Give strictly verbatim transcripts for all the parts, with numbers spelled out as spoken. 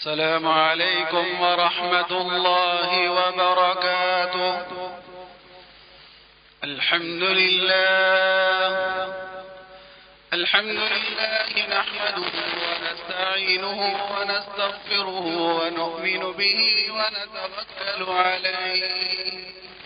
السلام عليكم ورحمة الله وبركاته. الحمد لله الحمد لله نحمده ونستعينه ونستغفره ونؤمن به ونتوكل عليه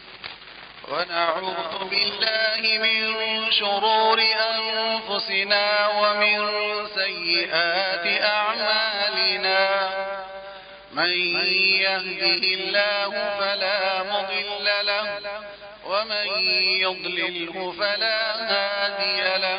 ونعوذ بالله من شرور أنفسنا ومن سيئات أعمالنا. من يهده الله فلا مضل له ومن يضلله فلا هادي له.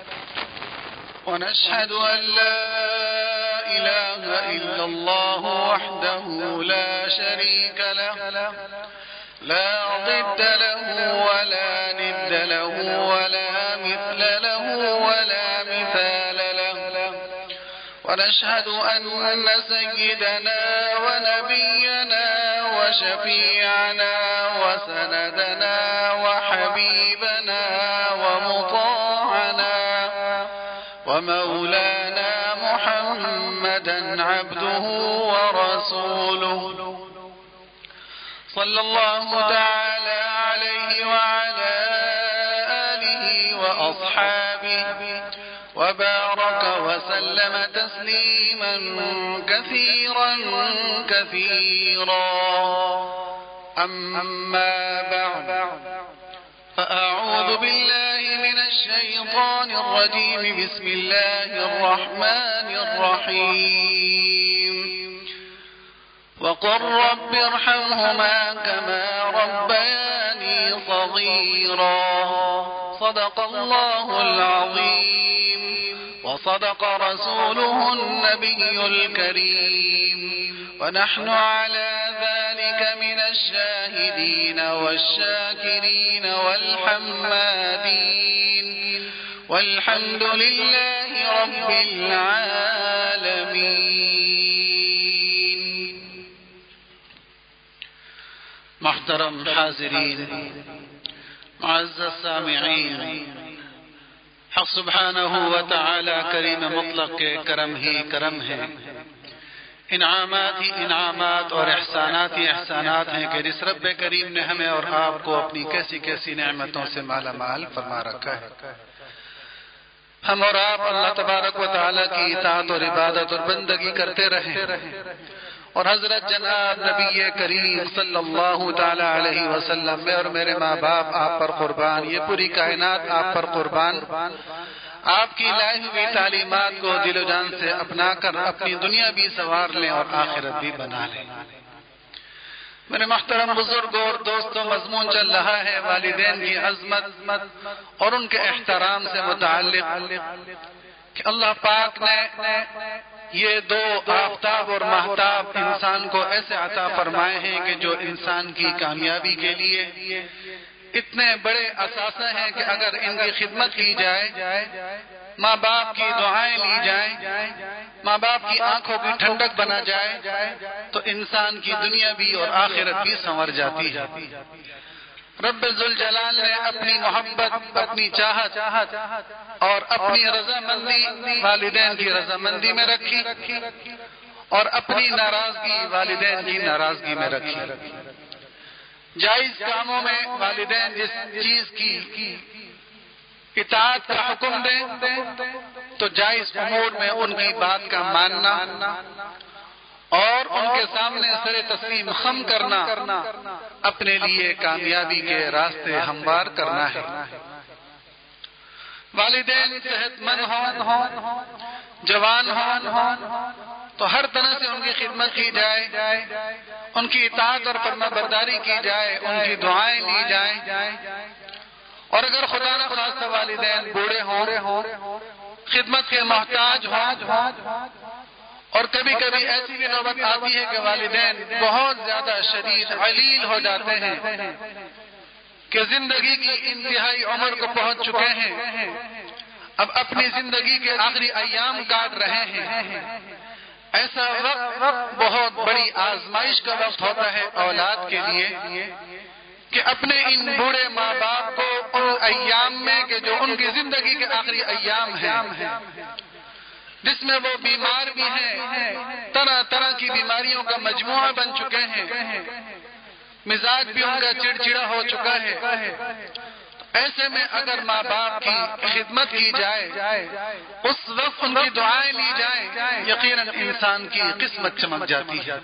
ونشهد أن لا إله إلا الله وحده لا شريك له لا ضد له ولا ند له ولا مثل له ولا مثال له. ونشهد أن سيدنا ونبينا وشفيعنا وسندنا وحبيبنا ومطاعنا ومولانا محمدا عبده ورسوله صلى الله تعالى عليه وعلى آله وأصحابه وبارك وسلم تسليما كثيرا كثيرا. أما بعد، فأعوذ بالله من الشيطان الرجيم. بسم الله الرحمن الرحيم. وقل رب ارحمهما كما ربياني صغيرا. صدق الله العظيم وصدق رسوله النبي الكريم. ونحن على ذلك من الشاهدين والشاكرين والحمادين والحمد لله رب العالمين. محترم حاضرین، معزز سامعین، حق سبحانہ و تعالی کریم مطلق کے کرم ہی کرم ہے، انعامات ہی انعامات اور احسانات ہی احسانات ہیں کہ اس رب کریم نے ہمیں اور آپ کو اپنی کیسی کیسی نعمتوں سے مالا مال فرما رکھا ہے. ہم اور آپ اللہ تبارک و تعالی کی اطاعت اور عبادت اور بندگی کرتے رہیں، اور حضرت جناب نبی کریم صلی اللہ تعالی علیہ وسلم میں اور میرے ماں باپ آپ پر قربان، یہ پوری کائنات آپ پر قربان، آپ کی لائی ہوئی تعلیمات کو دل و جان سے اپنا کر اپنی دنیا بھی سنوار لیں اور آخرت بھی بنا لیں. میرے محترم بزرگوں اور دوستوں، مضمون چل رہا ہے والدین کی عظمت اور ان کے احترام سے متعلق کہ اللہ پاک نے یہ دو آفتاب اور مہتاب انسان کو ایسے عطا فرمائے ہیں کہ جو انسان کی کامیابی کے لیے اتنے بڑے اثاثے ہیں کہ اگر ان کی خدمت کی جائے، ماں باپ کی دعائیں لی جائیں، ماں باپ کی آنکھوں کی ٹھنڈک بنا جائے تو انسان کی دنیا بھی اور آخرت بھی سنور جاتی ہے. رب ذوالجلال نے اپنی محبت، اپنی چاہت اور اپنی رضامندی والدین کی رضامندی میں رکھی اور اپنی ناراضگی والدین کی ناراضگی میں رکھی. جائز کاموں میں والدین جس چیز کی اطاعت کا حکم دیں تو جائز امور میں ان کی بات کا ماننا اور ان کے سامنے سر تسلیم خم کرنا اپنے لیے کامیابی کے راستے ہموار کرنا ہے. والدین صحت مند ہوں، جوان ہوں تو ہر طرح سے ان کی خدمت کی جائے، ان کی اطاعت اور فرما برداری کی جائے، ان کی دعائیں لی جائیں. اور اگر خدا نہ خواستہ والدین بوڑھے ہوں، خدمت کے محتاج ہوں، اور کبھی کبھی ایسی بھی نوبت آتی ہے کہ والدین بہت زیادہ شدید علیل ہو جاتے ہیں کہ زندگی کی انتہائی عمر کو پہنچ چکے ہیں، اب اپنی زندگی کے آخری ایام کاٹ رہے ہیں. ایسا وقت بہت بڑی آزمائش کا وقت ہوتا ہے اولاد کے لیے کہ اپنے ان بوڑھے ماں باپ کو ان ایام میں کہ جو ان کی زندگی کے آخری ایام ہیں جس میں وہ بیمار بھی ہیں، طرح طرح کی بیماریوں کا مجموعہ بن چکے ہیں، مزاج بھی ان کا چڑچڑا ہو چکا ہے۔ ایسے میں اگر ماں باپ کی خدمت کی جائے، اس وقت ان کی دعائیں لی جائیں، یقیناً انسان کی قسمت چمک جاتی ہے۔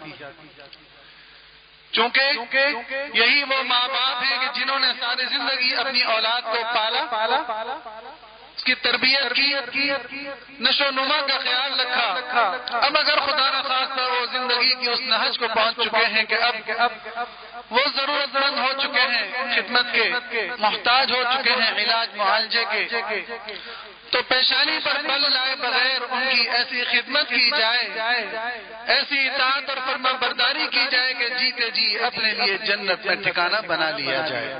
چونکہ یہی وہ ماں باپ ہیں کہ جنہوں نے ساری زندگی اپنی اولاد کو پالا، اس کی تربیت کی، نشو و نما کا خیال رکھا۔ اب اگر خدا نخواستہ وہ زندگی کی اس نہج کو پہنچ چکے ہیں کہ اب وہ ضرورت مند ہو چکے ہیں، خدمت کے محتاج ہو چکے ہیں، علاج معالجے کے، تو پیشانی پر بل لائے بغیر ان کی ایسی خدمت کی جائے، ایسی اطاعت اور فرما برداری کی جائے کہ جیتے جی اپنے لیے جنت میں ٹھکانہ بنا لیا جائے۔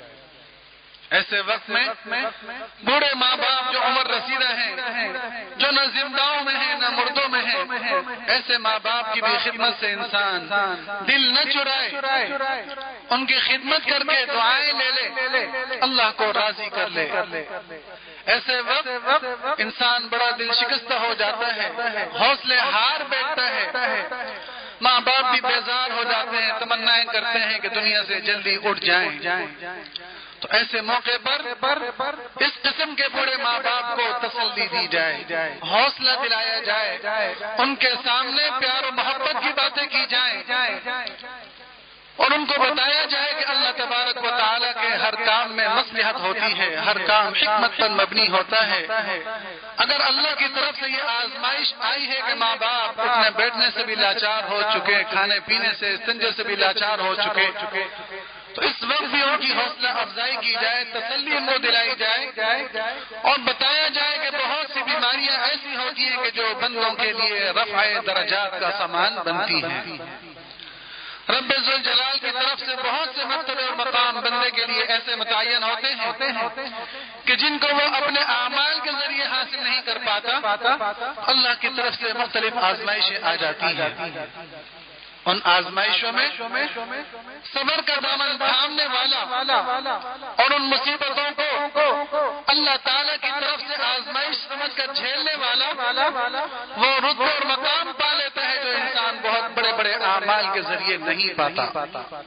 ایسے وقت میں بوڑھے ماں باپ جو عمر رسیدہ ہیں، جو نہ زنداؤں میں ہیں نہ مردوں میں ہیں، ایسے ماں باپ کی بھی خدمت سے انسان دل نہ چرائے، ان کی خدمت کر کے دعائیں لے لے، اللہ کو راضی کر لے۔ ایسے وقت انسان بڑا دل شکستہ ہو جاتا ہے، حوصلے ہار بیٹھتا ہے، ماں باپ بھی بیزار ہو جاتے ہیں، تمنائیں کرتے ہیں کہ دنیا سے جلدی اٹھ جائیں۔ تو ایسے موقع پر اس قسم کے بوڑھے ماں باپ کو تسلی دی جائے، حوصلہ دلایا جائے، ان کے سامنے پیار و محبت کی باتیں کی جائیں، اور ان کو بتایا جائے کہ اللہ تبارک و تعالیٰ کے ہر کام میں مصلحت ہوتی ہے، ہر کام حکمت پر مبنی ہوتا ہے۔ اگر اللہ کی طرف سے یہ آزمائش آئی ہے کہ ماں باپ اٹھنے بیٹھنے سے بھی لاچار ہو چکے، کھانے پینے سے استنجے سے بھی لاچار ہو چکے، تو اس وقت بھی ان کی حوصلہ افزائی کی جائے، تسلی ان کو دلائی جائے، اور بتایا جائے کہ بہت سی بیماریاں ایسی ہوتی ہیں کہ جو بندوں کے لیے رفع درجات کا سامان بنتی ہیں۔ رب ذوالجلال کی طرف سے بہت سے مرتبے اور مقام بندے کے لیے ایسے متعین ہوتے ہیں کہ جن کو وہ اپنے اعمال کے ذریعے حاصل نہیں کر پاتا، اللہ کی طرف سے مختلف آزمائشیں آ جاتی ہیں۔ ان آزمائشوں میں صبر کا دامن تھامنے والا اور ان مصیبتوں کو اللہ تعالیٰ کی طرف سے آزمائش سمجھ کر جھیلنے والا وہ رتبہ اور مقام پا لیتا ہے جو انسان بہت بڑے بڑے اعمال کے ذریعے نہیں پاتا۔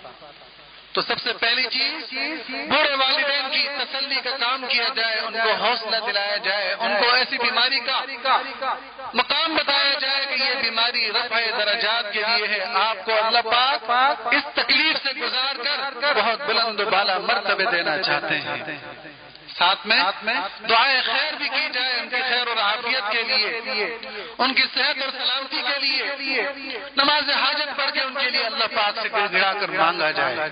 تو سب سے پہلی چیز بوڑھے والدین کی تسلی کا کام کیا جائے، ان کو حوصلہ دلایا جائے، ان کو ایسی بیماری کا مقام بتایا جائے کہ یہ بیماری رفع درجات کے لیے ہے، آپ کو اللہ پاک اس تکلیف سے گزار کر بہت بلند و بالا مرتبے دینا چاہتے ہیں۔ ساتھ میں دعائے خیر بھی کی جائے ان کی خیر اور عافیت کے لیے، ان کی صحت اور سلامتی کے لیے، نماز حاجت پڑھ کے ان کے لیے اللہ پاک سے گڑ گڑا کر مانگا جائے،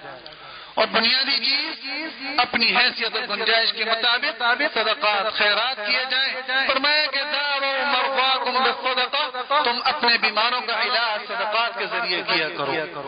اور بنیادی چیز اپنی حیثیت اور گنجائش کے مطابق صدقات خیرات کیے جائیں۔ فرمایا کہ دعوا مرضاکم بالصدقہ، تم اپنے بیماروں کا علاج صدقات کے ذریعے کیا کرو۔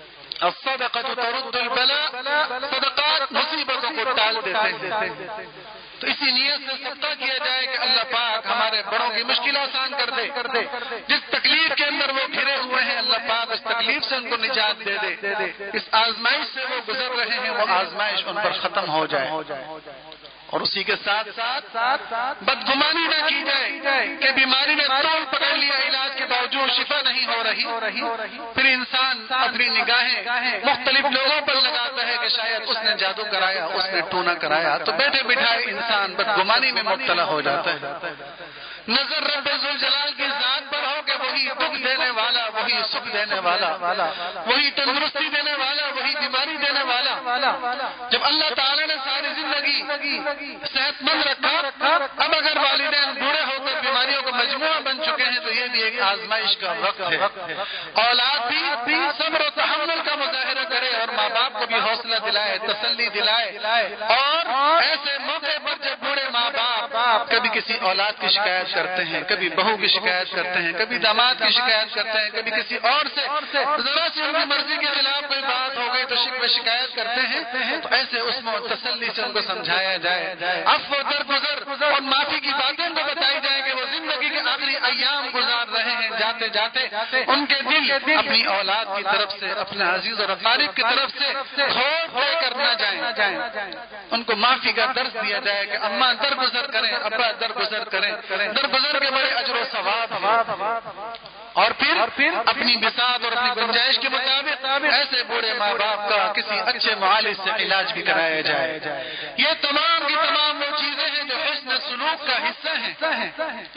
الصدقۃ ترد البلاء، صدقات مصیبتوں کو ٹال دیتے ہیں۔ تو اسی نیت سے صدقہ کیا جائے کہ اللہ پاک ہمارے بڑوں کی مشکل آسان کر دے، جس تکلیف کے اندر وہ گھرے ہوئے ہیں اللہ پاک اس تکلیف سے ان کو نجات دے دے، اس آزمائش سے وہ گزر رہے ہیں وہ آزمائش ان پر ختم ہو جائے، اور اسی کے ساتھ ساتھ بدگمانی نہ کی جائے کہ بیماری نے توڑ پکڑ لیا، علاج کے باوجود شفا نہیں ہو رہی، پھر انسان اپنی نگاہیں مختلف لوگوں پر لگاتا ہے کہ شاید اس نے جادو کرایا، اس نے ٹونا کرایا، تو بیٹھے بٹھائے انسان بدگمانی میں مبتلا ہو جاتا ہے۔ نظر رب ذوالجلال کی ذات پر ہو کہ وہی دکھ دینے والا، وہی سکھ دینے والا، وہی تندرستی دینے والا، وہی بیماری دینے والا۔ جب اللہ تعالیٰ نے ساری زندگی صحت مند رکھا، اب اگر والدین بوڑھے ہو کر بیماریوں کا مجموعہ بن چکے ہیں تو یہ بھی ایک آزمائش کا وقت ہے۔ اولاد بھی صبر و تحمل کا مظاہرہ کرے اور ماں باپ کو بھی حوصلہ دلائے، تسلی دلائے، اور ایسے موقع پر جب بوڑھے ماں باپ کبھی کسی اولاد کی شکایت کرتے ہیں، کبھی بہو کی شکایت کرتے ہیں، کبھی داماد کی شکایت کرتے ہیں، کبھی کسی اور سے ذرا سی ان کی مرضی کے خلاف کوئی بات ہو گئی تو شکوہ شکایت کرتے ہیں، تو ایسے اس میں تسلی سے ان کو سمجھایا جائے، عفو درگزر اور معافی کی باتیں ان کو بتائی جائیں کہ وہ زندگی کے آخری ایام گزار رہے ہیں، جاتے جاتے ان کے دل اپنی اولاد کی طرف سے، اپنے عزیز اور اقارب کی طرف سے کھوٹ لے کر نہ جائیں، ان کو معافی کا درس دیا جائے کہ اماں درگزر کریں، ابا درگزر کریں، درگزر کے بڑے اجر و ثواب ہیں، اور پھر اپنی بساط اور اپنی گنجائش کے مطابق ایسے بوڑھے ماں باپ کا کسی اچھے معالج سے علاج بھی کرایا جائے۔ یہ تمام کی تمام وہ چیزیں ہیں جو حسن سلوک کا حصہ ہیں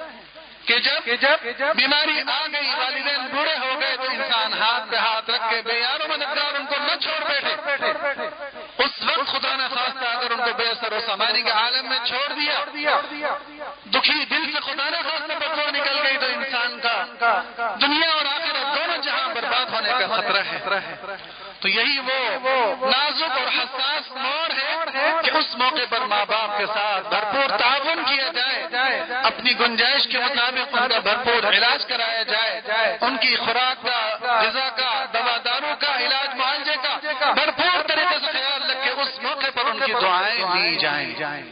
کہ جب بیماری آ گئی، والدین بوڑھے ہو گئے، تو انسان ہاتھ پہ ہاتھ رکھ کے بے یار و مددگار ان کو نہ چھوڑ بیٹھے۔ اس وقت خدا نے خواستہ اگر ان کو بے سر و سامانی کے عالم میں چھوڑ دیا، دکھی دل سے خدا نے خواستہ بدو نکل گئی، تو انسان کا دنیا اور آخرت دونوں جہاں برباد ہونے کا خطرہ ہے۔ تو یہی وہ نازک اور حساس موڑ ہے کہ اس موقع پر ماں باپ کے ساتھ بھرپور تعاون کیا جائے، اپنی گنجائش کے مطابق ان کا بھرپور علاج کرایا جائے، ان کی خوراک کا، غذا کا، دوا دارو کا، علاج معالجے کا بھرپور طریقے سے خیال رکھ کے اس موقع پر ان کی دعائیں لی جائیں۔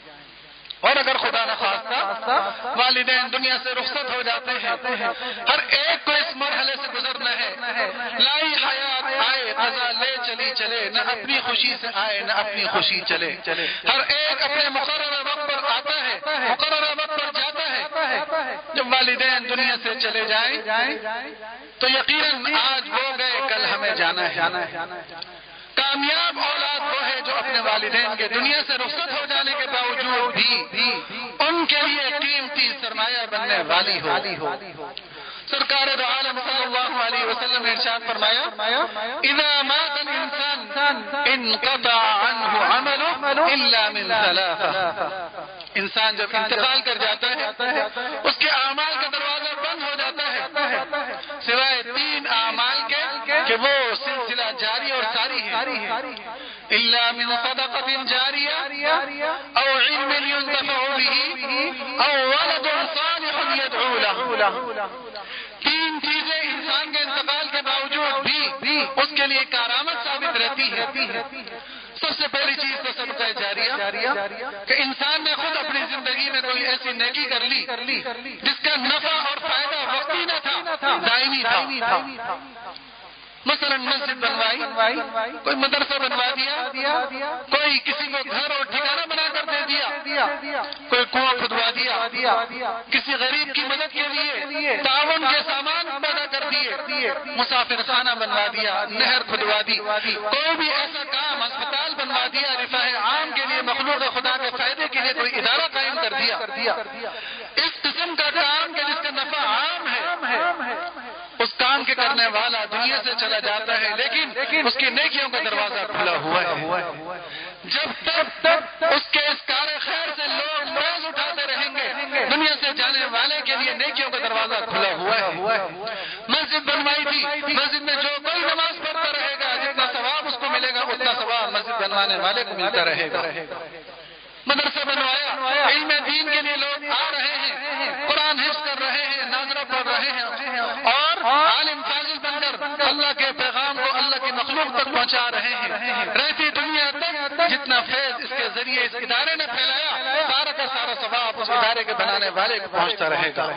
اور اگر خدا نخواستہ والدین دنیا سے رخصت ہو جاتے ہیں، ہر ایک کو اس مرحلے سے گزرنا ہے، لائی حیات آئے قضا لے چلی چلے، نہ اپنی خوشی سے آئے نہ اپنی خوشی چلے، ہر ایک اپنے مقررہ وقت پر آتا ہے، مقررہ وقت پر جاتا ہے۔ جب والدین دنیا سے چلے جائیں تو یقیناً آج وہ گئے کل ہمیں جانا ہے۔ کامیاب اولاد وہ ہے جو اپنے والدین کے دنیا سے رخصت ہو جانے کے باوجود بھی ان کے لیے قیمتی سرمایہ بننے والی ہو۔ سرکار دو عالم صلی اللہ علیہ وسلم نے ارشاد فرمایا، اذا مات الانسان انقطع عنه عمله الا من ثلاثه۔ انسان جب انتقال کر جاتا ہے اس کے اعمال کا دروازہ بند ہو جاتا ہے، سوائے تین اعمال کے کہ وہ سلسلہ جاری اور ساری ہے، الا من صدقة جاریہ او علم ينتفع به او ولد صالح يدعو له۔ تین چیزیں انسان کے انتقال کے باوجود بھی اس کے لیے کارآمد ثابت رہتی ہے۔ سب سے پہلی چیز تو صدقہ جاریہ کہ انسان نے خود اپنی زندگی میں کوئی ایسی نیکی کر لی جس کا نفع اور فائدہ وقتی نہ تھا، دائمی تھا۔ مثلا مسجد بنوائی، کوئی مدرسہ بنوا دیا، کوئی کسی کو گھر اور ٹھکانہ بنا کر دے دیا، کوئی کنواں کھدوا دیا، کسی غریب کی مدد کے لیے تعاون کے سامان پیدا کر دیے، مسافر خانہ بنوا دیا، نہر کھدوا دی، کوئی بھی ایسا کام، اسپتال بنوا دیا، رفاہ عام کے لیے، مخلوق خدا کے فائدے کے لیے کوئی ادارہ قائم کر دیا، اس قسم کا کام کہ جس کا نفع عام ہے، اس کام کے کرنے والا دنیا سے چلا جاتا ہے لیکن اس کی نیکیوں کا دروازہ کھلا ہوا ہے۔ جب تک اس کے اس کار خیر سے لوگ فیض اٹھاتے رہیں گے، دنیا سے جانے والے کے لیے نیکیوں کا دروازہ کھلا ہوا ہے۔ مسجد بنوائی تھی، مسجد میں جو کوئی نماز پڑھتا رہے گا جتنا ثواب اس کو ملے گا اتنا ثواب مسجد بنوانے والے کو ملتا رہے گا۔ مدرسہ بنوایا، علم دین کے لیے لوگ آ رہے ہیں، قرآن حفظ کر رہے ہیں، ناظرہ پڑھ رہے ہیں، اور عالم فاضل بن کر اللہ کے پیغام کو اللہ کی مخلوق تک پہنچا رہے ہیں۔ رہتی دنیا تک جتنا فیض اس کے ذریعے اس ادارے نے پھیلایا، سارا کا سارا ثواب اس ادارے کے بنانے والے کو پہنچتا رہے گا۔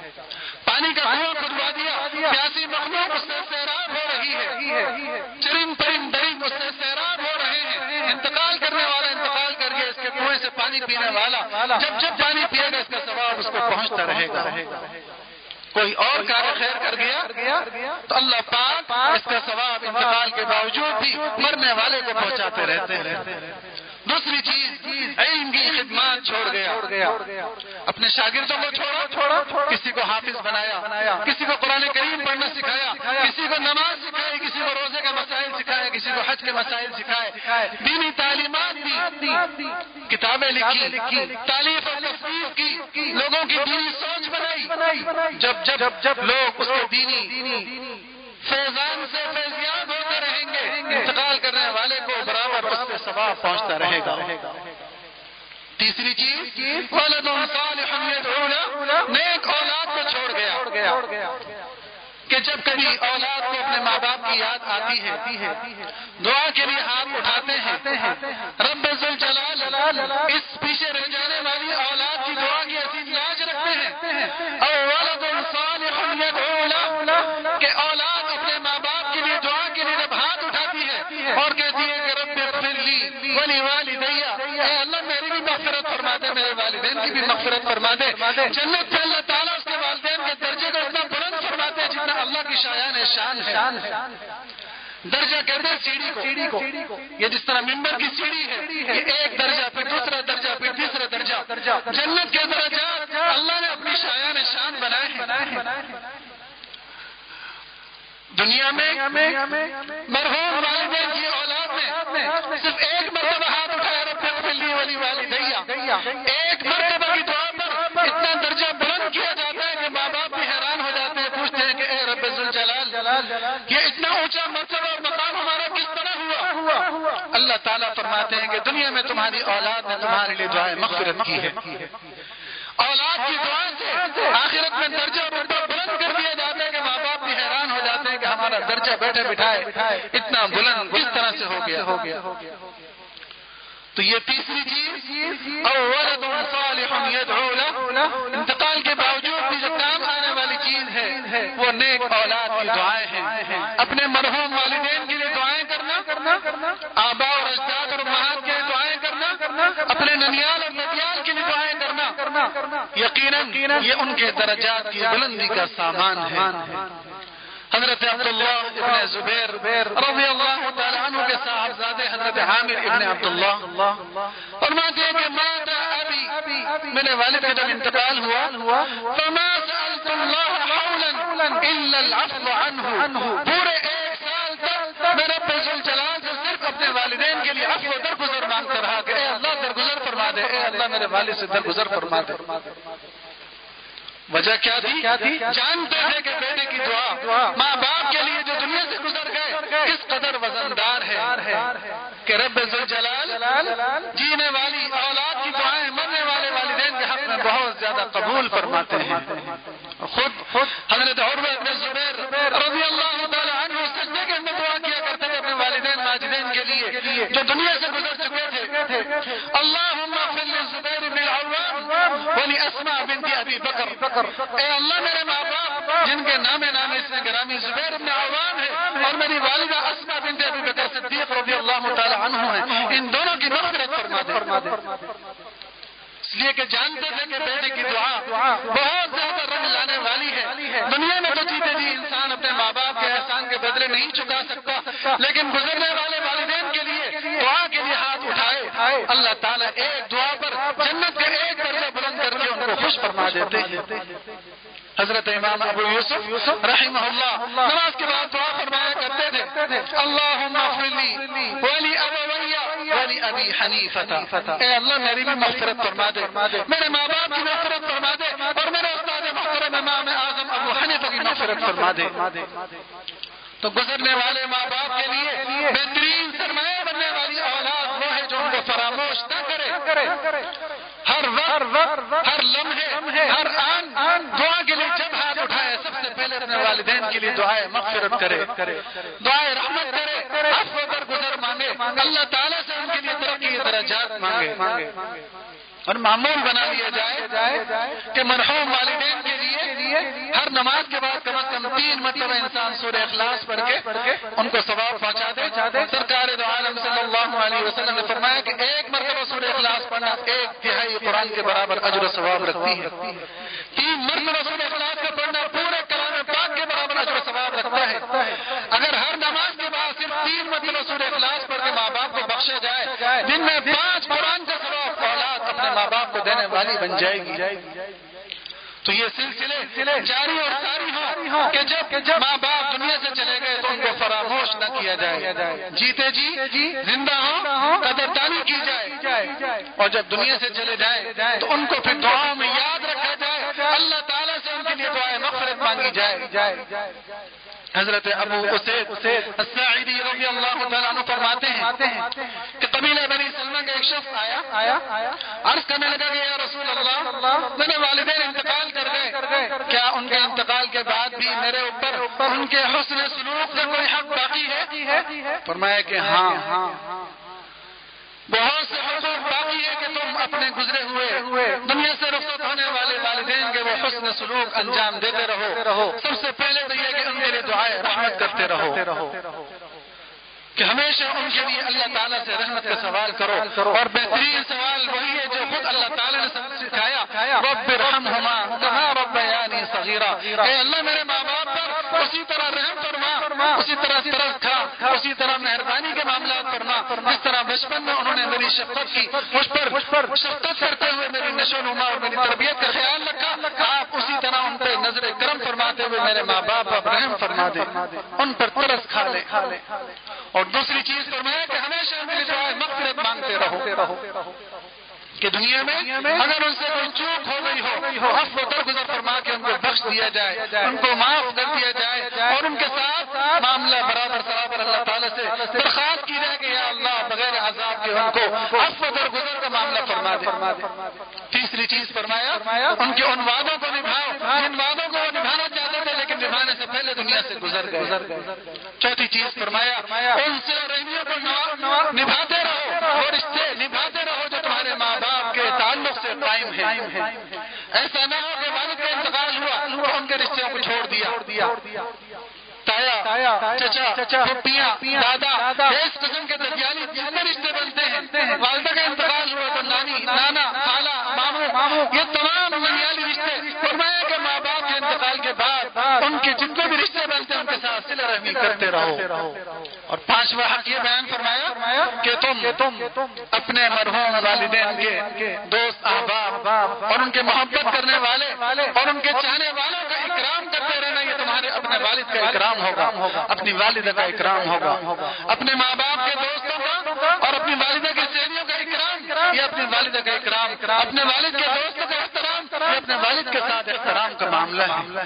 پانی کا کنواں کھدوا دیا، پیاسی مخلوق اس سے سیراب ہو رہی ہے، چرند پرند درند اس سے سیراب ہو رہے ہیں، انتقال کرنے والا انتقال کر کے اس کے کنویں سے پانی پینے والا جب جب پانی پیے گا اس کا ثواب اس کو پہنچتا رہے گا۔ کوئی اور کار خیر کر گیا تو اللہ پاک اس کا ثواب انتقال کے باوجود بھی مرنے والے کو پہنچاتے رہتے ہیں۔ دوسری چیز علم کی خدمات چھوڑ گیا، اپنے شاگردوں کو چھوڑا، کسی کو حافظ بنایا، کسی کو قرآن کریم پڑھنا سکھایا، کسی کو نماز سکھائی، کسی کو روزے کے مسائل سکھائے، کسی کو حج کے مسائل سکھائے، دینی تعلیمات دی، کتابیں لکھی، تالیف اور تصنیف کی، لوگوں کی دینی سوچ بنائی۔ جب جب جب لوگ اس کے دینی فیضان سے فیضیاب ہوتے رہیں گے، انتقال کرنے والے کو برابر اس سے ثواب پہنچتا رہے گا۔ تیسری چیز ولد صالح يدعو له، نیک اولاد کو چھوڑ گیا کہ جب کبھی اولاد کو اپنے ماں باپ کی یاد آتی ہے، دعا کے لیے ہاتھ اٹھاتے ہیں، رب ذوالجلال اس پیچھے رہ جانے والی اولاد کی دعا کی عظیم لاج رکھتے ہیں، اور ولد ولی والدیہ، اے اللہ میری بھی مغفرت فرما دے، میرے والدین کی بھی مغفرت فرما دے۔ جنت میں اللہ تعالیٰ اس کے والدین کے درجے کو اتنا بلند فرماتے ہیں جتنا اللہ کی شایان شان ہے۔ درجہ کہتے ہیں سیڑھی کو، یہ جس طرح ممبر کی سیڑھی ہے، یہ ایک درجہ پھر دوسرا درجہ پھر تیسرا درجہ، جنت کے درجات اللہ نے اپنی شایان شان بنائے ہیں۔ دنیا میں مرحوم والدین کی اولاد نے صرف ایک مرتبہ ہاتھ اٹھایا، رب اغفر لی ولی والدیہ، ایک مرتبہ کی دعا پر اتنا درجہ بلند کیا جاتا ہے کہ ماں باپ بھی حیران ہو جاتے ہیں، پوچھتے ہیں کہ اے رب ذوالجلال، یہ اتنا اونچا مرتبہ اور مقام ہمارا کس طرح ہوا؟ اللہ تعالیٰ فرماتے ہیں کہ دنیا میں تمہاری اولاد نے تمہارے لیے دعائیں مغفرت کی ہے۔ اولاد کی دعا سے آخرت میں درجہ رتبہ بلند کر دیا جاتا ہے کہ ماں باپ بھی حیران ہو جاتے ہیں کہ ہمارا درجہ بیٹھے بٹھائے اتنا بلند کس طرح سے ہو گیا۔ تو یہ تیسری چیز، او ولد صالح يدعو له، انتقال کے باوجود بھی جو کام آنے والی چیز ہے وہ نیک اولاد کی دعائیں ہیں۔ اپنے مرحوم والدین کے لیے دعائیں کرنا، آبا اور اجداد اور امہات کے لیے دعائیں کرنا، اپنے ننیال اور نتیال کے لیے دعائیں کرنا، یقیناً یہ ان کے درجات کی بلندی کا سامان ہے۔ حضرت عبداللہ ابن زبیر رضی اللہ تعالی عنہ کے صاحبزادے حضرت عامر ابن عبداللہ فرماتے ہیں کہ مات ابی، میرے والد کا جب انتقال ہوا، فما سألت اللہ حولا الا العفو عنہ، پورے ایک سال تک میں رب ذوالجلال سے صرف اپنے والدین کے لیے عفو درگزر مانگتا رہا کہ اے اللہ درگزر فرما دے، اے اللہ میرے والد سے درگزر فرما دے۔ وجہ کیا تھی؟ جانتے تھے کہ بیٹے کی دعا ماں باپ کے لیے جو دنیا سے گزر گئے کس قدر وزندار ہے، کہ رب ذوالجلال جینے والی اولاد کی دعائیں مرنے والے والدین کے حق میں بہت زیادہ قبول فرماتے ہیں۔ خود حضرت عروہ بن زبیر رضی اللہ تعالی عنہ سجدے کے اندر دعا کیا کرتے تھے اپنے والدین ماجدین کے لیے جو دنیا سے گزر چکے تھے، اللہم اغفر للزبیر بن العوام ولاسماء بنت ابی بکر، اے اللہ میرے ماں باپ جن کے نام نام اس میں گرامی زبیر بن عوام ہے اور میری والدہ اسماء بنت ابی بکر صدیق رضی اللہ تعالی عنہ ہیں، ان دونوں کی مغفرت فرما دے۔ اس لیے کہ جانتے تھے کہ بیٹے کی دعا بہت زیادہ رنگ لانے والی ہے۔ دنیا میں تو جیتے جی انسان اپنے ماں باپ کے احسان کے بدلے نہیں چکا سکتا، لیکن گزرنے والے والدین کے لیے دعا کے لیے ہاتھ اٹھائے اللہ تعالیٰ ایک دعا پر جنت کے ایک درجہ بلند کر کے ان کو خوش فرما دیتے ہیں۔ حضرت امام ابو یوسف رحمہ اللہ نماز کے بعد دعا فرمایا کرتے تھے، اللہم اغفر لی ولی ابویہ ولی ابی حنیفہ، اے اللہ میری بھی مغفرت فرما دے، میرے ماں باپ کی مغفرت فرما دے اور میرے استاد محترم امام اعظم ابو حنیفہ کی مغفرت فرما دے۔ تو گزرنے والے ماں باپ کے لیے بہترین سرمایہ بننے والی اولاد وہ ہے جو ان کو فراموش نہ کرے، ہر وقت ہر لمحے ہر آن دعا کے لیے جب ہاتھ اٹھائے سب سے پہلے اپنے والدین کے لیے دعائیں مغفرت کرے، دعائیں رحمت کرے، عفو درگزر مانگے، اللہ تعالیٰ سے ان کے لیے ترقی درجات مانگے۔ اور معمول بنا لیا جائے کہ مرحوم والدین کے لیے ہر نماز کے بعد کم از کم تین مرتبہ انسان سورہ اخلاص پڑھ کے ان کو ثواب پہنچا دے۔ سرکار دو عالم صلی اللہ علیہ وسلم نے فرمایا کہ ایک مرتبہ سورہ اخلاص پڑھنا ایک تہائی قرآن کے برابر اجر و ثواب رکھتی ہے، تین مرتبہ سورہ اخلاص کا پڑھنا پورے کلام پاک کے برابر اجر و ثواب رکھتا ہے۔ اگر ہر نماز کے بعد صرف تین مرتبہ سورہ اخلاص پڑھ کے ماں باپ کو بخشا جائے جن میں پانچ قرآن کا ثواب اولاد اپنے ماں باپ کو دینے والی بن جائے گی۔ تو یہ سلسلے جاری اور ساری ہوں کہ جب ماں باپ دنیا سے چلے گئے تو ان کو فراموش نہ کیا جائے، جیتے جی زندہ ہوں قدردانی کی جائے، اور جب دنیا سے چلے جائیں تو ان کو پھر دعاؤں میں یاد رکھا جائے، اللہ تعالیٰ سے ان کے لیے دعائیں مغفرت مانگی جائے۔ حضرت ابو اسید الساعدی رضی اللہ تعالیٰ عنہ فرماتے ہیں کہ قبیلہ بنی سلمہ کا ایک شخص آیا، عرض کرنے لگا کہ یا رسول اللہ میرے والدین انتقال کر گئے، کیا ان کے انتقال کے بعد بھی میرے اوپر ان کے حسن سلوک کا کوئی حق باقی ہے؟ فرمایا کہ ہاں، بہت سے حقوق باقی ہے کہ تم اپنے گزرے ہوئے دنیا سے رخصت ہونے والے والدین کے وہ حسن سلوک انجام دیتے رہو۔ سب سے پہلے تو یہ کہ ان کے لیے دعائیں رحمت کرتے رہو۔ کہ ہمیشہ ان کے لیے اللہ تعالیٰ سے رحمت کا سوال کرو، اور بہترین سوال وہی ہے جو خود اللہ تعالیٰ نے سکھایا، رب ارحمہما کما ربیانی صغیرا، اے اللہ میرے ماں باپ پر اسی طرح رحم فرما، اسی طرح ترس کھا، اسی طرح مہربانی کے معاملات فرما، جس طرح بچپن میں انہوں نے میری شفقت کی، مجھ پر شفقت کرتے ہوئے میری نشو نما اور میری تربیت کا خیال رکھا، آپ اسی طرح ان پہ نظر کرم فرماتے ہوئے میرے ماں باپ پر رحم فرما دے، ان پر ترس کھا لے۔ اور دوسری چیز فرمایا کہ ہمیشہ میری دعائیں مغفرت مانگتے رہو، کہ دنیا میں اگر ان سے کوئی چوک ہو گئی ہو، عفو و درگزر فرما کے ان کو بخش دیا جائے، ان کو معاف کر دیا جائے، اور ان کے ساتھ معاملہ برابر برابر اللہ تعالیٰ سے درخواست کی جائے کہ یا اللہ بغیر عذاب کے ان کو عفو و درگزر کا معاملہ فرما دے۔ تیسری چیز فرمایا ان کے ان وعدوں کو نبھاؤ جن وعدوں کو وہ نبھانا چاہتے تھے لیکن نبھانے سے پہلے دنیا سے گزر گئے۔ چوتھی چیز فرمایا ان سے رحمیوں کو نبھاتے رہو، وہ رشتے نبھاتے رہو جو تمہارے ماں باپ کے تعلق سے قائم ہے۔ ایسا نہ ہو کہ والد کا انتقال ہوا تو ان کے رشتوں کو چھوڑ دیا، تایا، چچا، پھپھیاں، دادا، اس قسم کے درمیانی جتنے رشتے بنتے ہیں، والدہ کا انتقال ہوا تو نانی، نانا، خالہ، ماموں، یہ تمام دنیاوی رشتے، فرمایا کہ ماں باپ کے انتقال کے بعد ان کے جتنے بھی رشتے بنتے ہیں ان کے ساتھ صلہ رحمی کرتے رہو۔ اور پانچواں حق یہ بیان فرمایا کہ تم اپنے مرحوم والدین کے دوست احباب اور ان کے محبت کرنے والے اور ان کے چاہنے والوں کا اکرام کرتے رہنا، یہ تمہارے اپنے والد کا اکرام ہوگا، اپنی والدہ کا اکرام ہوگا، اپنے ماں باپ کے دوستوں کا اور اپنی والدہ کی سہیلیوں کا اکرام، یہ اپنی والدہ کا اکرام، اپنے والد کے دوستوں کا احترام، یہ اپنے والد کے ساتھ احترام کا معاملہ ہے۔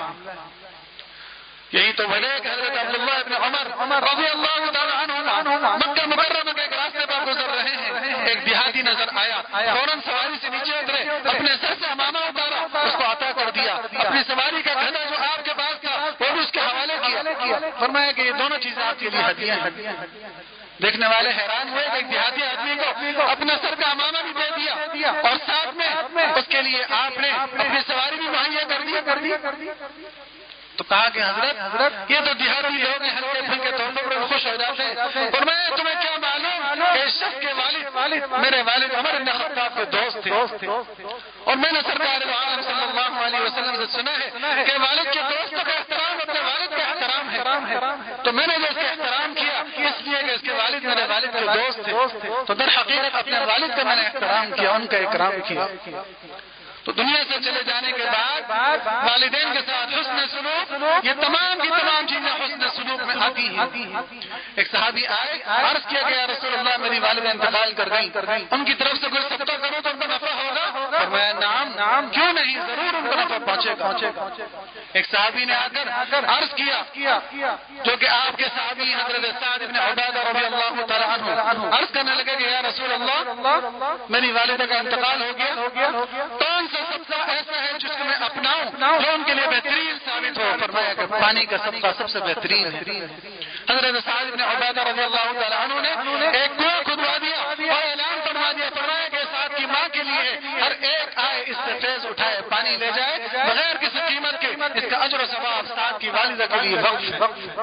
یہی تو وجہ ہے کہ حضرت عبداللہ ابن عمر رضی اللہ تعالیٰ عنہ مکہ مکرمہ کے ایک راستے پر گزر رہے ہیں، ایک دیہاتی نظر آیا، فوراً سواری سے نیچے اترے، اپنے سر سے امامہ اتارا، اس کو عطا کر دیا، اپنی سواری کا گھڑا جو آپ کے پاس تھا وہ بھی اس کے حوالے کیا، فرمایا کہ یہ دونوں چیزیں آپ کے لیے ہدیہ ہیں۔ دیکھنے والے حیران ہوئے کہ ایک دیہاتی آدمی کو اپنا سر کا امامہ بھی دے دیا اور ساتھ میں اس کے لیے آپ نے اپنی سواری بھی مہیا کر دی۔ تو کہا کہ حضرت یہ تو دیہاتی لوگ ہیں، ہلکے پھلکے تحفے پر خوش ہو جاتے ہیں، اور میں تمہیں کیا معلوم کہ اس شخص کے والد میرے والد عمر بن خطاب کے دوست تھے، اور میں نے سرکار عالم صلی اللہ علیہ وسلم سے سنا ہے کہ والد کے دوستوں کا احترام اپنے والد کا احترام ہے، تو میں نے جو اس کا احترام کیا اس لیے کہ اس کے والد میرے والد کے دوست تھے، تو در حقیقت اپنے والد کا میں نے احترام کیا، ان کا اکرام کیا۔ تو دنیا سے چلے جانے کے بعد والدین کے ساتھ حسن سلوک، یہ تمام کی تمام چیزیں حسن سلوک میں آتی ہیں۔ ایک صحابی آئے، عرض کیا کہ یا رسول اللہ میری والدہ انتقال کر گئی، ان کی طرف سے کوئی صدقہ کروں تو ان کو نفع ہوگا؟ فرمایا نعم نعم، کیوں نہیں، ضرور ان کو نفع پہنچے گا۔ ایک صحابی نے آ کر عرض کیا جو کہ آپ کے صحابی حضرت سعد بن عبادہ رضی اللہ تعالیٰ عنہ عرض کرنے لگے کہ یا رسول اللہ میری والدہ کا انتقال ہو گیا، کون سا صدقہ ایسا ہے جس کو میں اپناؤں جو ان کے لیے بہترین ثابت ہو؟ فرمایا کہ پانی کا صدقہ سب سے بہترین ہے۔ حضرت سعد بن عبادہ رضی اللہ تعالیٰ عنہ نے ایک کنواں کھدوا دیا اور اعلان فرما دیا، فرمایا کہ سعد کی ماں کے لیے ہر ایک آئے اس سے فیض اٹھائے پانی لے جائے بغیر کسی قیمت کے، اس کا اجر و ثواب سعد کی والدہ کے لیے وقف ہے۔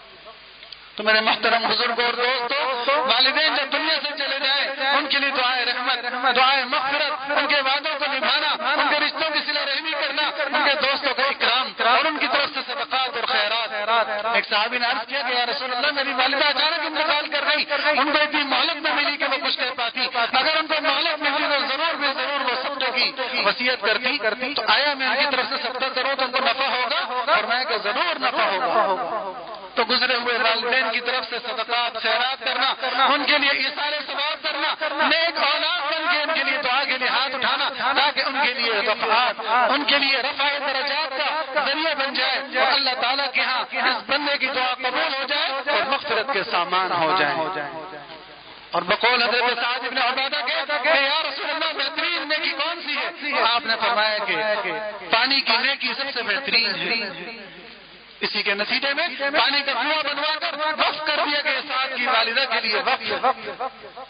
تو میرے محترم بزرگوں اور دوستوں، والدین جب دنیا سے چلے جائیں ان کے لیے دعائے رحمت، دعائے مغفرت، ان کے وعدوں کو نبھانا، ان کے رشتوں کی صلہ رحمی کرنا، ان کے دوستوں کا اکرام اور ان کی طرف سے صدقات اور خیرات۔ ایک صحابی نے عرض کیا کہ یا رسول اللہ میری والدہ اچانک انتقال کر گئی، ان کو اتنی مہلت نہ ملی کہ وہ کچھ کہہ پاتی، اگر ان کو مہلت ملتی تو ضرور میں ضرور وہ صدقے کی وصیت کرتی، تو آیا میں ان کی طرف سے صدقہ کروں تو ان کو نفع ہوگا؟ فرمایا کہ ضرور نفع ہوگا۔ تو گزرے ہوئے والدین کی طرف سے صدقات خیرات کرنا، ان کے لیے ایثار ثواب کرنا، نیک اولاد بن کے ان کے لیے دعا کے لیے ہاتھ اٹھانا تاکہ ان کے لیے رفعات، ان کے لیے رفع درجات کا ذریعہ بن جائے اور اللہ تعالیٰ کے ہاں اس بندے کی دعا قبول ہو جائے اور مغفرت کے سامان ہو جائے۔ اور بقول حضرت سعد بن عبادہ کہ یا رسول اللہ بہترین نیکی کون سی ہے؟ آپ نے فرمایا کہ پانی کی نیکی سب سے بہترین ہے۔ اسی کے نتیجے میں پانی کا کنواں بنوا کر وقف کر دیا کہ سعد کی والدہ کے لیے وقف۔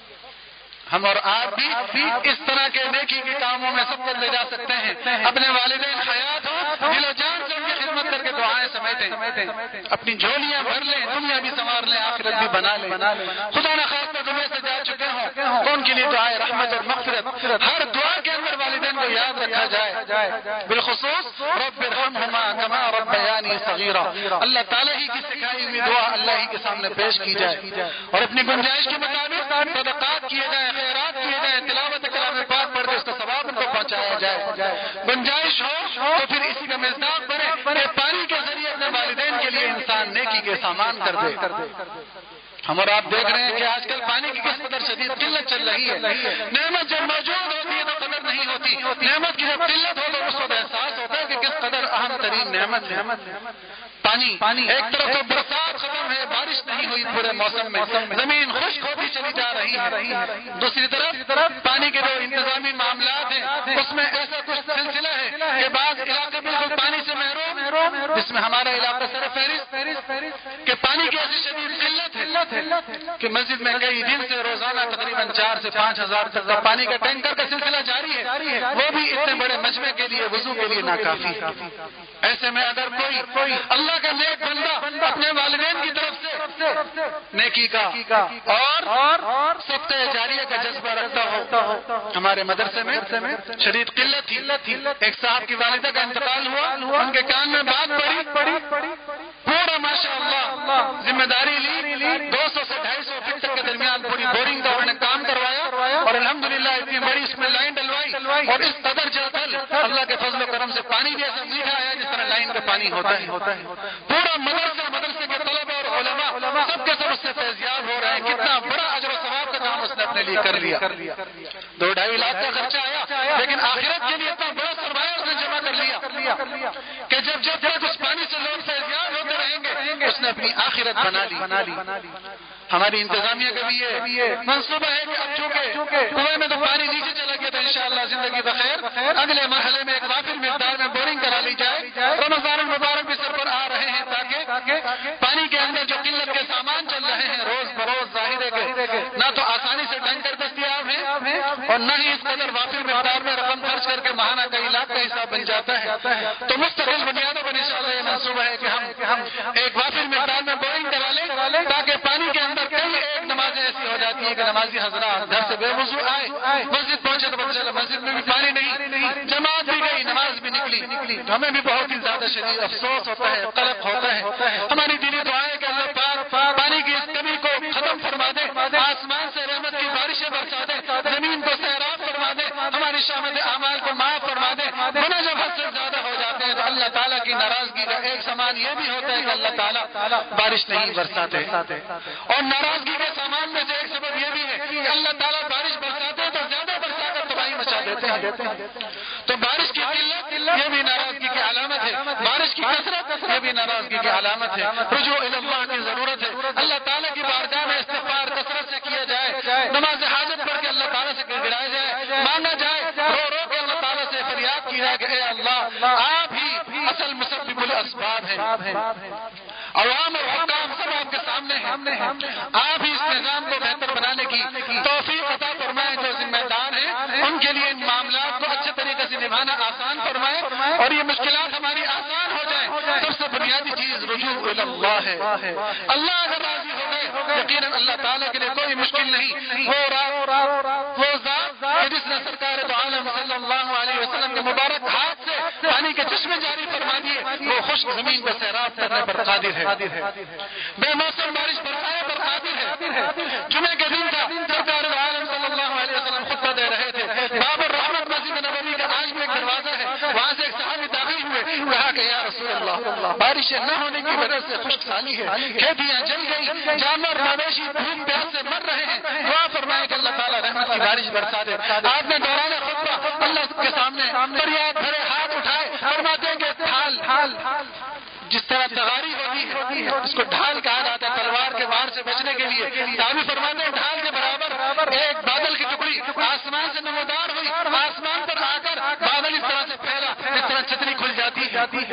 ہم اور آپ بھی اس طرح کے نیکی کے کاموں میں سب کو لے جا سکتے ہیں، اپنے والدین حیات ہوں دل و جان سے ان کی خدمت کر کے کے دعائیں سمیٹیں، اپنی جھولیاں بھر لیں، دنیا بھی سنوار لیں، آخرت بھی بنا لیں۔ خدا نہ خواستہ دنیا سے جا چکے ہوں تو ان کے لیے دعائیں رحمت اور مغفرت، ہر دعا کے اندر والدین کو یاد رکھا جائے، بالخصوص رب ارحمہما کما ربیانی صغیرا، اللہ تعالیٰ ہی کی سکھائی ہوئی دعا اللہ ہی کے سامنے پیش کی جائے اور اپنی گنجائش کے مطابق صدقات کیے جائیں، خیرات کیے جائیں، تلاوت کلام پاک پڑھ کے اس کا ثواب ان کو پہنچایا جائے۔ گنجائش ہو تو پھر اسی کا مزداق بنے کہ پانی کے ذریعے اپنے والدین کے لیے انسان نیکی کے سامان کر دے۔ ہم اور آپ دیکھ رہے ہیں کہ آج کل پانی کی کس قدر شدید قلت چل رہی ہے۔ نعمت جب موجود ہوتی ہے تو قدر نہیں ہوتی، نعمت کی جب قلت ہو تو اس وقت احساس ہوتا ہے کہ کس قدر اہم ترین نعمت ہے پانی۔ ایک طرف تو برسات ختم ہے، بارش نہیں ہوئی پورے موسم میں، زمین خشک ہوتی چلی جا رہی ہے، دوسری طرف پانی کے جو انتظامی معاملات ہیں اس میں ایسا کچھ سلسلہ ہے کہ بعض علاقے بالکل پانی سے محروم، جس میں ہمارا علاقہ سر فہرست کہ پانی کی ایسی شدید قلت ہے کہ مسجد میں کئی دن سے روزانہ تقریباً چار سے پانچ ہزار تک کا پانی کا ٹینکر کا سلسلہ جاری ہے، وہ بھی اتنے بڑے مجمع کے لیے وضو کے لیے ناکافی ہے۔ ایسے میں اگر کوئی اللہ کا نیک بندہ اپنے والدین کی طرف سے نیکی کا اور صدقہ جاریہ کا جذبہ رکھتا ہو، ہمارے مدرسے میں شدید قلت تھی، ایک صاحب کی والدہ کا انتقال ہوا، ان کے کان میں بات پڑی، پورا ماشاء اللہ ذمہ داری لی، دو سو سے ڈھائی سو فٹ تک کے درمیان پوری بورنگ کا انہوں نے کام کروایا اور الحمدللہ اتنی بڑی اس میں لائن ڈلوائی اور اس قدر جل اللہ کے فضل و کرم سے پانی بھی ایسا میٹھا آیا جس طرح لائن کا پانی ہوتا ہے۔ پورا مدرسہ مدرسے کے طلبہ اور علماء سب کے سب اس سے فیضیاب ہو رہے ہیں، کتنا بڑا اجر و ثواب کا کام اس نے اپنے لیے کر لیا۔ دو ڈھائی لاکھ کا خرچہ آیا لیکن آخرت کے لیے اتنا بڑا سرمایہ اس نے جمع کر لیا کہ جب جب تک اس پانی سے لوگ فیضیاب ہوتے رہیں گے اس نے اپنی آخرت بنا لی۔ ہماری انتظامیہ کا بھی یہ منصوبہ ہے کہ اب چونکہ کنویں میں تو پانی نیچے چلا گیا تو انشاءاللہ زندگی بخیر اگلے مرحلے میں ایک وافر مقدار میں بورنگ کرا لی جائے۔ رمضان المبارک بھی سر پر آ رہے ہیں تاکہ پانی کے اندر جو قلت کے سامان چل رہے ہیں روز بروز ظاہر ہے کہ نہ تو آسانی سے ٹینکر دستیاب ہیں اور نہ ہی اس قدر وافر مقدار میں رقم خرچ کر کے ماہانہ کئی لاکھ کا حساب بن جاتا ہے، تو مستقل بنیادوں پر انشاءاللہ یہ منصوبہ ہے کہ ہم ایک وافر مقدار میں بورنگ کرا لیں تاکہ پانی کے اندر کئی ایک نمازیں ایسی ہو جاتی ہیں کہ نمازی حضرات گھر سے بے وضو آئے مسجد پہنچے تو پتہ چلا مسجد میں بھی پانی نہیں، جماعت بھی گئی نماز بھی نکلی، تو ہمیں بھی بہت ہی زیادہ شدید افسوس ہوتا ہے، قلق ہوتا ہے۔ ہماری دینی دعائیں کہ اللہ پاک پانی کی اس کمی کو ختم فرما دے، آسمان سے رحمت کی بارشیں برسا دے، زمین کو سیراب فرما دے، ہماری شامت اعمال کو معاف فرما دے۔ گناہ جب حد سے زیادہ ہو جاتے ہیں تو اللہ تعالیٰ کی ناراضگی کا ایک سامان یہ بھی ہوتا ہے کہ اللہ تعالیٰ بارش نہیں برساتے، اور ناراضگی کے سامان میں سے ایک سبب یہ بھی ہے کہ اللہ تعالیٰ بارش برساتے ہیں تو زیادہ برسا کر تباہی مچا دیتے ہیں، تو بارش کی قلت یہ بھی ناراضگی کی علامت ہے، بارش کی کثرت یہ بھی ناراضگی کی علامت ہے۔ رجوع الی اللہ کی ضرورت ہے، اللہ تعالیٰ کی بارگاہ میں استغفار کثرت سے کیا جائے، نماز حاجت پڑھ کے اللہ تعالیٰ سے گڑگڑایا جائے، مانگا جائے، رو رو کے اللہ تعالیٰ سے فریاد کی جائے کہ اے اللہ آپ ہی اصل مسبب الاسباب ہیں، عوام اور حکام سب آپ کے سامنے ہیں، آپ ہی اس نظام کو بہتر بنانے کی توفیق عطا فرمائیں، جو ذمہ دار ہیں ان کے لیے ان معاملات کو اچھے طریقے سے نبھانا آسان فرمائیں اور یہ مشکلات ہماری آسان ہو جائیں۔ سب سے بنیادی چیز رجوع الی اللہ ہے، اللہ اگر راضی ہو گئے یقیناً اللہ تعالیٰ کے لیے کوئی مشکل نہیں، وہ رات وہ ذات کہ جس نے سرکار تو عالم صلی اللہ علیہ وسلم کے مبارک ہاتھ سے پانی کے چشمے جاری فرما دیے، وہ خشک زمین کو سیراب کرنے پر قادر ہے، بے موسم بارش برسانے پر قادر ہے۔ جمعے کے دن تھا، سرکار عالم صلی اللہ علیہ وسلم خطبہ دے رہے تھے، باب الرحمت مسجد نبوی کا آج بھی ایک دروازہ ہے، وہاں سے ایک صحابی داخل ہوئے، کہا کہ یا رسول اللہ بارشیں نہ ہونے کی وجہ سے خشک سالی ہے، کھیتیاں جل گئی، جانور مویشی بھوک پیاس سے مر رہے ہیں، دعا فرمائے کہ اللہ تعالیٰ رحمت کی بارش برسا دے۔ آپ نے دوران خطبہ اللہ کے سامنے فریاد بھرے ہاتھ اٹھائے، فرماتے ہیں کہ ڈھال جس طرح تغاری ہوتی ہے اس کو ڈھال کہا جاتا ہے تلوار کے وار سے بچنے کے لیے، صحابی فرماتے ہیں ڈھال کے برابر ایک بادل کی ٹکڑی آسمان سے نمودار ہوئی، آسمان پر آ کر بادل اس طرح سے پھیلا جس طرح چھتری کھل جاتی ہے،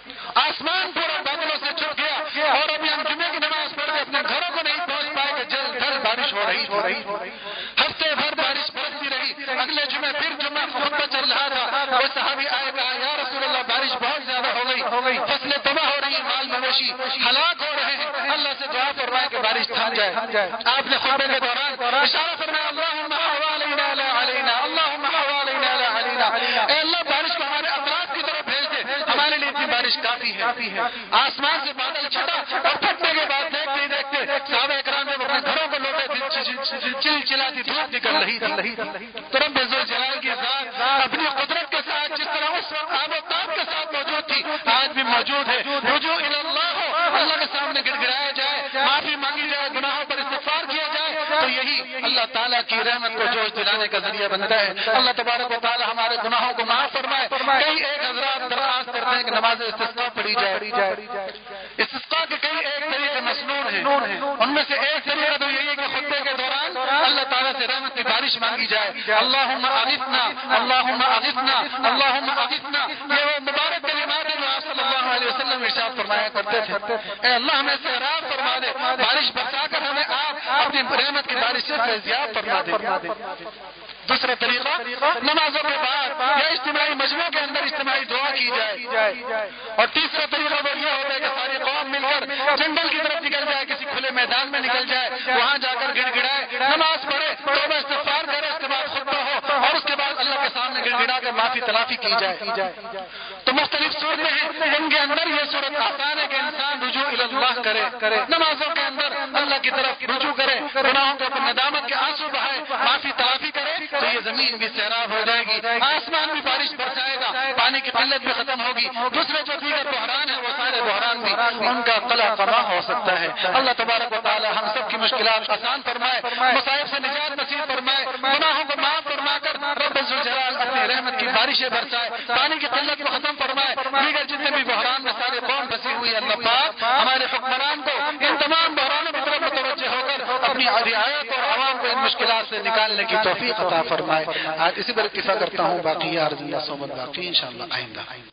آسمان پورا بادلوں سے چھپ گیا اور ابھی ہم جمعے کی نماز پڑھ کے اپنے گھروں کو نہیں پہنچ پائے کہ جل جل بارش ہو رہی ہو رہی ہفتے بھر بارش برستی رہی، اگلے جمعے پھر جمعہ خطبہ چل رہا تھا، وہ صحابی آئے کہا یا رسول اللہ بارش بہت زیادہ ہو گئی، فصلیں تباہ مویشی ہلاک ہو رہے ہیں، اللہ سے دعا فرمائے کہ بارش تھم جائے۔ آپ نے خطبے کے دوران اشارہ فرمایا اللہم حوالینا لا علینا، اللہم حوالینا لا علینا، اے اللہ بارش کو ہمارے اطراف کی طرف بھیج دے، ہمارے لیے اتنی بارش کافی ہے۔ آسمان سے بادل چھٹا اور پھٹنے کے بعد دیکھتے ہی دیکھتے صحابہ اکرام جب اپنے گھروں کو لوٹے چل چلاتی دھوپ نکل رہی تھی، تو رب ذوالجلال کی ذات اپنی قدرت کے ساتھ جس طرح اس وقت آب و تاب کے ساتھ موجود تھی آج بھی موجود ہے۔ رجوع الی اللہ ہو، اللہ کے سامنے گڑ گڑایا جائے، معافی مانگی جائے، گناہوں پر استغفار کیا جائے، تو یہی اللہ تعالیٰ کی رحمت کو جوش دلانے کا ذریعہ بنتا ہے۔ اللہ تبارک و تعالیٰ ہمارے گناہوں کو معاف فرمائے۔ کئی ایک حضرات درخواست کرتے ہیں کہ نماز استسقاء پڑھی جائے۔ استسقاء کے کئی ایک طریقے مسنون ہیں، ان میں سے ایک طریقہ تو یہی ہے کہ خطبے کے دوران اللہ تعالیٰ سے رحمت کی بارش مانگی جائے، اللہم اغثنا، اللہم اغثنا، اللہم اغثنا۔ یہ وہ مبارک کلمات ہیں جو آپ صلی اللہ علیہ وسلم ارشاد فرمایا کرتے تھے، اے اللہ ہمیں سیراب فرما دے، بارش برسا کر ہمیں آپ اپنی رحمت کی بارش سے فیضیاب فرما دے۔ دوسرا طریقہ نمازوں کے بعد یا اجتماعی مجمع کے اندر اجتماعی دعا کی جائے، اور تیسرا طریقہ وہ یہ ہوتا ہے کہ ساری قوم مل کر جنگل کی طرف نکل جائے، کسی کھلے میدان میں نکل جائے، وہاں جا کر گڑ گڑائے، نماز پڑھے، توبہ استغفار کرے، اس کے بعد خطبہ ہو اور اس کے بعد اللہ کے سامنے گڑ گڑا کر معافی تلافی کی جائے۔ تو مختلف صورتیں ہیں، ان کے اندر یہ صورت آسان ہے کہ انسان رجوع الی اللہ کرے، نمازوں کے اندر اللہ کی طرف رجوع کرے، گناہوں کے اوپر ندامت کے آنسو بہائے، معافی تلافی کرے، تو یہ زمین بھی سیراب ہو جائے گی، آسمان بھی بارش برسائے گا، پانی کی قلت بھی ختم ہوگی، دوسرے جو دیگر بحران ہیں وہ سارے بحران بھی ان کا قلع قما ہو سکتا ہے۔ اللہ تبارک و تعالی ہم سب کی مشکلات آسان فرمائے، مصائب سے نجات نصیب فرمائے، گناہوں کو معاف فرما کر رب ذوالجلال اپنی رحمت کی بارشیں برسائے، پانی کی قلت کو ختم فرمائے، دیگر جتنے بھی بحران میں سارے قوم پھنسی ہوئی ہے، اللہ پاک ہمارے حکمران کو ان تمام بحرانوں کی طرف متوجہ ہو کر اپنی رعایت اور عوام کو ان مشکلات سے نکالنے کی توفیق عطا فرمائے۔ آج اسی پر اکتفا کرتا ہوں، باقی عرض اللہ صحبت باقی انشاءاللہ آئندہ۔